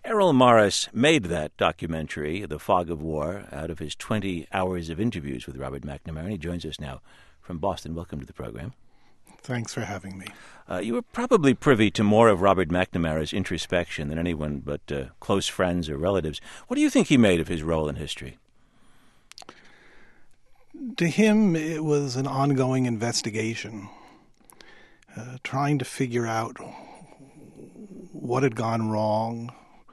Errol Morris made that documentary, The Fog of War, out of his 20 hours of interviews with Robert McNamara, and he joins us now from Boston. Welcome to the program. Thanks for having me. You were probably privy to more of Robert McNamara's introspection than anyone but close friends or relatives. What do you think he made of his role in history? To him, it was an ongoing investigation, trying to figure out what had gone wrong,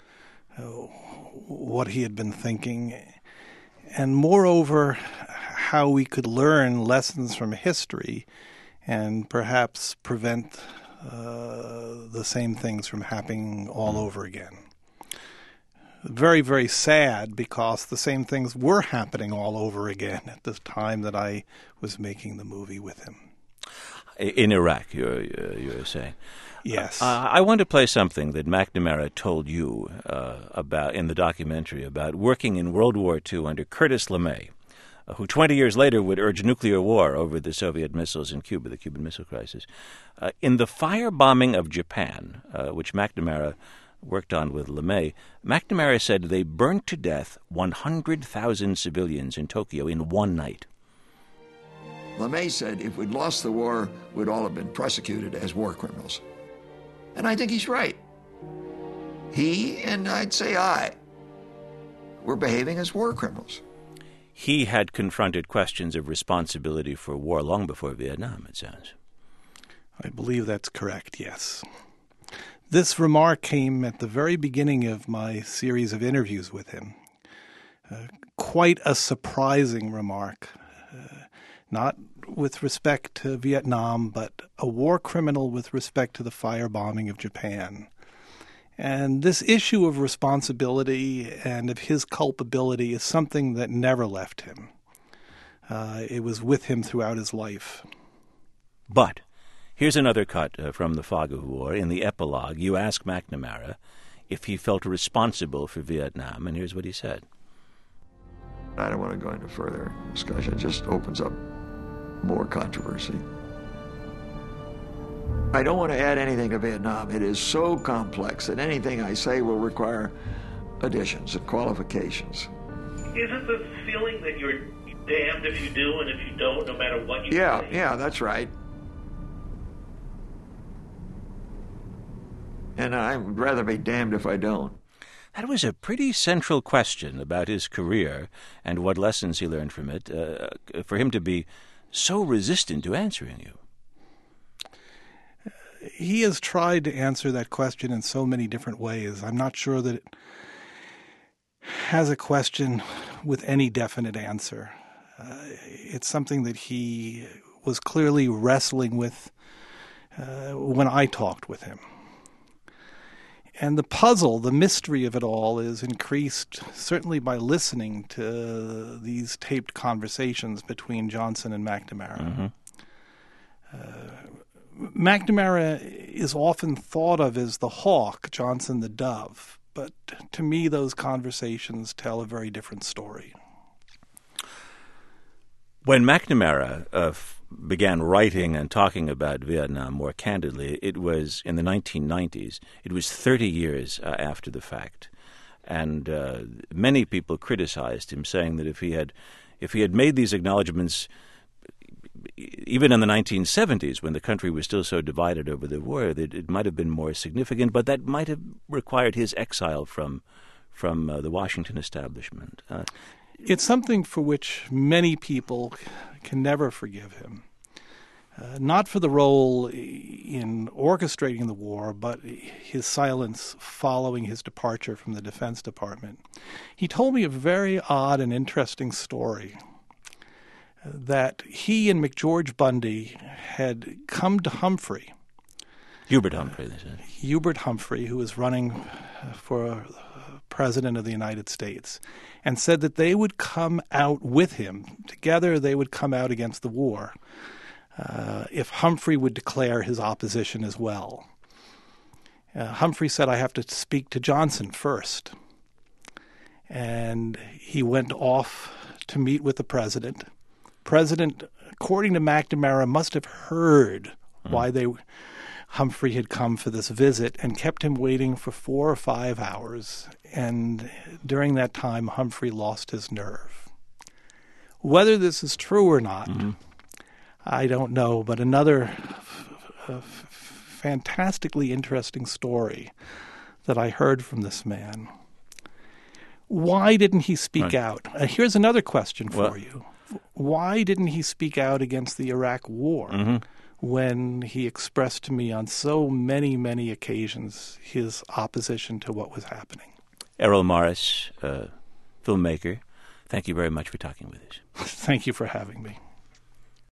what he had been thinking, and moreover, how we could learn lessons from history and perhaps prevent the same things from happening all over again. Very, very sad because the same things were happening all over again at the time that I was making the movie with him. In Iraq, you're saying. Yes. I want to play something that McNamara told you about in the documentary about working in World War II under Curtis LeMay, who 20 years later would urge nuclear war over the Soviet missiles in Cuba, the Cuban Missile Crisis. In the firebombing of Japan, which McNamara worked on with LeMay, McNamara said they burnt to death 100,000 civilians in Tokyo in one night. LeMay said if we'd lost the war, we'd all have been prosecuted as war criminals. And I think he's right. He, and I'd say I, were behaving as war criminals. He had confronted questions of responsibility for war long before Vietnam, it sounds. I believe that's correct, yes. This remark came at the very beginning of my series of interviews with him. Quite a surprising remark, not with respect to Vietnam, but a war criminal with respect to the firebombing of Japan. And this issue of responsibility and of his culpability is something that never left him. It was with him throughout his life. But here's another cut from The Fog of War. In the epilogue, you ask McNamara if he felt responsible for Vietnam, and here's what he said. I don't want to go into further discussion. It just opens up more controversy. I don't want to add anything to Vietnam. It is so complex that anything I say will require additions and qualifications. Isn't the feeling that you're damned if you do and if you don't, no matter what you say? Yeah, that's right. And I would rather be damned if I don't. That was a pretty central question about his career and what lessons he learned from it, for him to be so resistant to answering you. He has tried to answer that question in so many different ways. I'm not sure that it has a question with any definite answer. It's something that he was clearly wrestling with when I talked with him. And the puzzle, the mystery of it all is increased certainly by listening to these taped conversations between Johnson and McNamara. McNamara is often thought of as the hawk, Johnson the dove, but to me those conversations tell a very different story. When McNamara began writing and talking about Vietnam more candidly, it was in the 1990s. It was 30 years after the fact. And many people criticized him, saying that if he had made these acknowledgments even in the 1970s, when the country was still so divided over the war, that it might have been more significant, but that might have required his exile from the Washington establishment. It's something for which many people can never forgive him. Not for the role in orchestrating the war, but his silence following his departure from the Defense Department. He told me a very odd and interesting story that he and McGeorge Bundy had come to Humphrey. Hubert Humphrey, they said. Hubert Humphrey, who was running for President of the United States, and said that they would come out with him. Together they would come out against the war if Humphrey would declare his opposition as well. Humphrey said, I have to speak to Johnson first. And he went off to meet with the president. President, according to McNamara, must have heard why Humphrey had come for this visit and kept him waiting for 4 or 5 hours. And during that time, Humphrey lost his nerve. Whether this is true or not, I don't know. But another fantastically interesting story that I heard from this man. Why didn't he speak out? Here's another question for you. Why didn't he speak out against the Iraq War when he expressed to me on so many, many occasions his opposition to what was happening? Errol Morris, filmmaker, thank you very much for talking with us. Thank you for having me.